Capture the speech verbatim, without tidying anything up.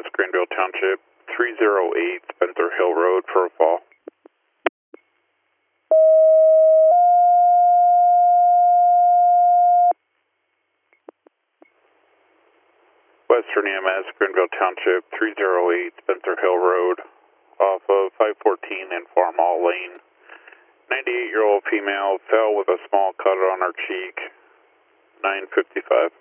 Greenville Township, three oh eight Spencer Hill Road for a fall. Western E M S, Greenville Township, three oh eight Spencer Hill Road, off of five fourteen and Farmall Lane. ninety-eight-year-old female fell with a small cut on her cheek, nine fifty-five.